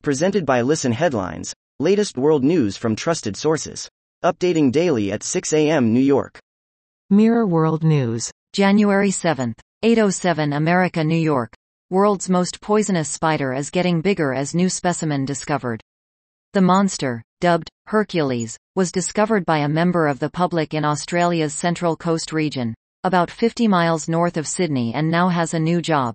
Presented by Listen Headlines, latest world news from trusted sources. Updating daily at 6 a.m. New York. Mirror World News. January 7, 8:07 America, New York. World's most poisonous spider is getting bigger as new specimen discovered. The monster, dubbed Hercules, was discovered by a member of the public in Australia's Central Coast region, about 50 miles north of Sydney, and now has a new job.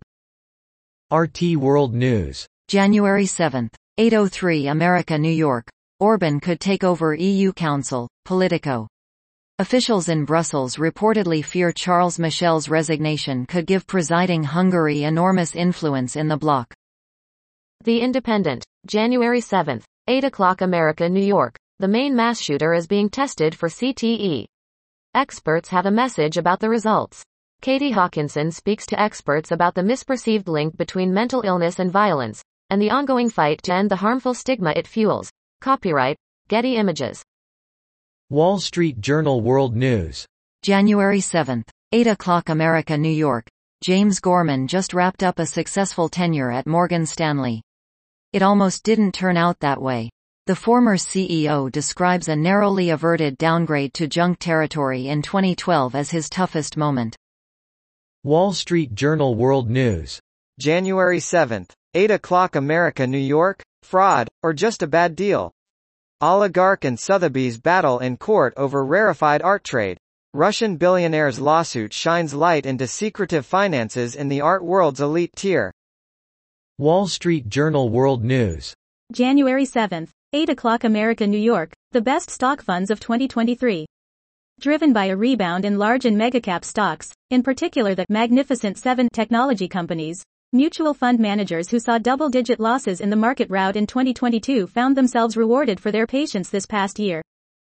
RT World News. January 7, 8:03 America, New York. Orban could take over EU Council, Politico. Officials in Brussels reportedly fear Charles Michel's resignation could give presiding Hungary enormous influence in the bloc. The Independent. January 7, 8 o'clock America, New York. The main mass shooter is being tested for CTE. Experts have a message about the results. Katie Hawkinson speaks to experts about the misperceived link between mental illness and violence, and the ongoing fight to end the harmful stigma it fuels. Copyright, Getty Images. Wall Street Journal World News. January 7, 8 o'clock America, New York. James Gorman just wrapped up a successful tenure at Morgan Stanley. It almost didn't turn out that way. The former CEO describes a narrowly averted downgrade to junk territory in 2012 as his toughest moment. Wall Street Journal World News. January 7, 8 o'clock America, New York. Fraud, or just a bad deal? Oligarch and Sotheby's battle in court over rarefied art trade. Russian billionaire's lawsuit shines light into secretive finances in the art world's elite tier. Wall Street Journal World News. January 7, 8 o'clock America, New York. The best stock funds of 2023. Driven by a rebound in large and megacap stocks, in particular the Magnificent Seven technology companies, mutual fund managers who saw double-digit losses in the market rout in 2022 found themselves rewarded for their patience this past year.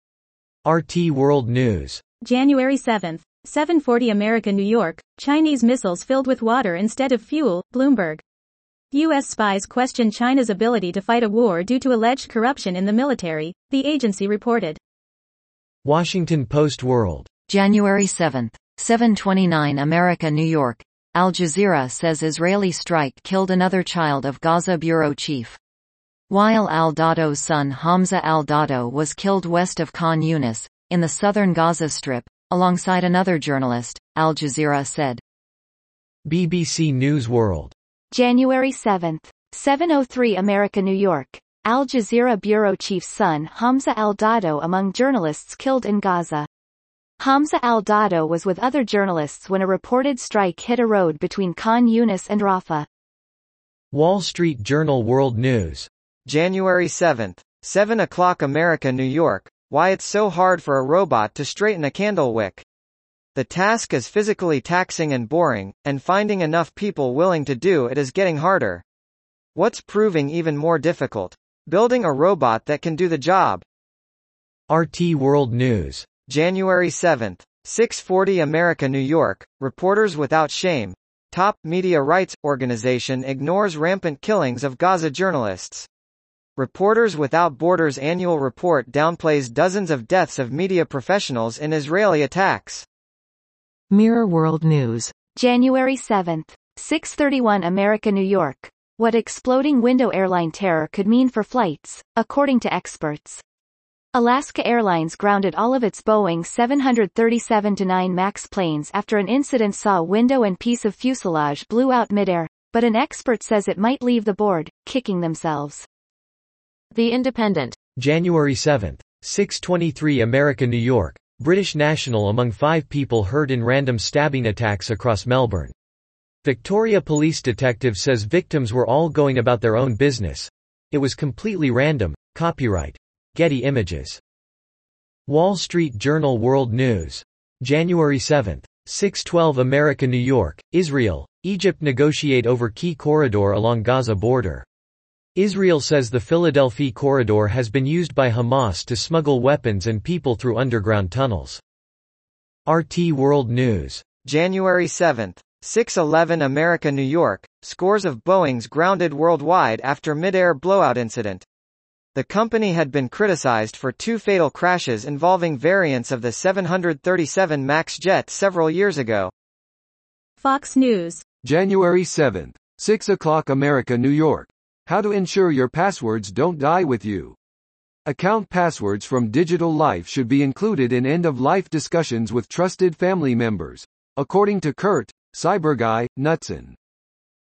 RT World News. January 7, 7:40 America, New York. Chinese missiles filled with water instead of fuel, Bloomberg. U.S. spies question China's ability to fight a war due to alleged corruption in the military, the agency reported. Washington Post World. January 7, 7:29 America, New York. Al Jazeera says Israeli strike killed another child of Gaza bureau chief. Wael al-Dahdo's son Hamza al-Dahdo was killed west of Khan Yunis, in the southern Gaza Strip, alongside another journalist, Al Jazeera said. BBC News World. January 7, 7:03 America, New York. Al Jazeera bureau chief's son Hamza al-Dahdo among journalists killed in Gaza. Hamza al-Dahdo was with other journalists when a reported strike hit a road between Khan Yunis and Rafah. Wall Street Journal World News. January 7, 7 o'clock America, New York. Why it's so hard for a robot to straighten a candle wick. The task is physically taxing and boring, and finding enough people willing to do it is getting harder. What's proving even more difficult? Building a robot that can do the job. RT World News. January 7, 6:40 America, New York. Reporters Without Shame. Top media rights organization ignores rampant killings of Gaza journalists. Reporters Without Borders annual report downplays dozens of deaths of media professionals in Israeli attacks. Mirror World News. January 7, 6:31 America, New York. What exploding window airline terror could mean for flights, according to experts. Alaska Airlines grounded all of its Boeing 737-9 MAX planes after an incident saw a window and piece of fuselage blew out midair, but an expert says it might leave the board, kicking themselves. The Independent. January 7, 6:23 America, New York. British national among 5 people hurt in random stabbing attacks across Melbourne. Victoria Police detective says victims were all going about their own business. It was completely random. Copyright, Getty Images. Wall Street Journal World News. January 7, 6:12 America, New York. Israel, Egypt negotiate over key corridor along Gaza border. Israel says the Philadelphia corridor has been used by Hamas to smuggle weapons and people through underground tunnels. RT World News. January 7, 6:11 America, New York. Scores of Boeings grounded worldwide after mid-air blowout incident. The company had been criticized for 2 fatal crashes involving variants of the 737 MAX jet several years ago. Fox News. January 7, 6 o'clock America, New York. How to ensure your passwords don't die with you. Account passwords from digital life should be included in end-of-life discussions with trusted family members, according to Kurt, Cyberguy, Knudsen.